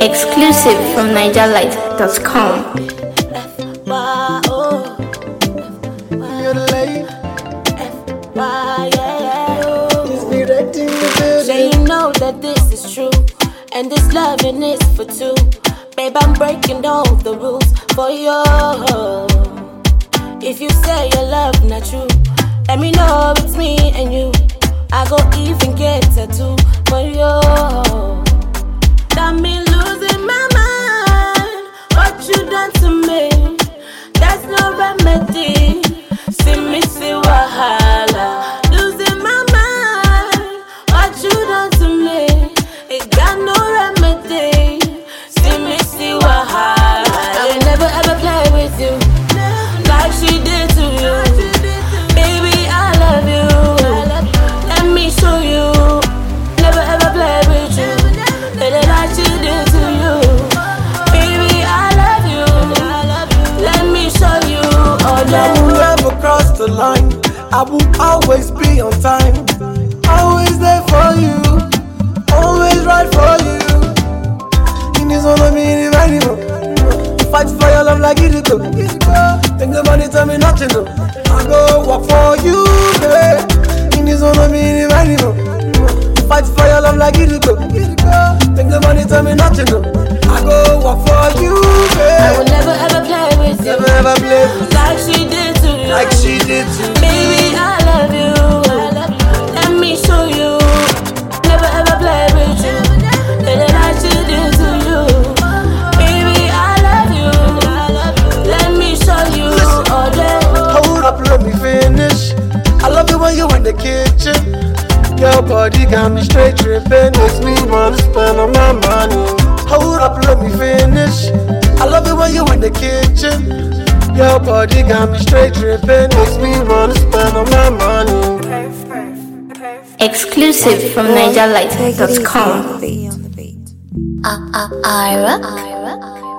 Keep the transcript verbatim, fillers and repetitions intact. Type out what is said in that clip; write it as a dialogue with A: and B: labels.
A: Exclusive from niger light dot com.
B: Say you know that this is true, and this loving is for two. Babe, I'm breaking all the rules for you. If you say your love not true, let me know it's me and you. I go even get tattoo for you. Got me losing my mind. What you done to me? There's no remedy. See me see wahala. Losing my mind. What you done to me? It got no remedy. See me see wahala. I will never ever play with you like she did to you. Baby, I love you. Let me show you. Never ever play with you. Let it like she did to you. Baby, I love you. Let me show you. Oh,
C: I will never cross the line. I will always be on time. Always there for you. Always right for you. In this one of me, anymore. Fight for your love like it go. Think about it, tell me nothing. No. I go walk for you, baby. In this one of me, anymore. Fight for your love like it go. Think about it, tell me nothing. No. I go walk for you, baby.
B: I will never ever play with you.
C: Never ever play with you.
B: Like she did to you.
C: Like she did to you.
B: Baby, I love you. Let me show you. Never ever play with you. Let it like she did to you. Baby, I love you. Let me show you all day.
C: Hold up, let me finish. I love you when you in the kitchen. Your body got me straight tripping. Makes me wanna spend all my money. Hold up, let me finish. I love you when you in the kitchen. Your body got me straight tripping. Makes me wanna spend all my money.
A: Exclusive from niger light dot com.
D: Uh, uh, Ira.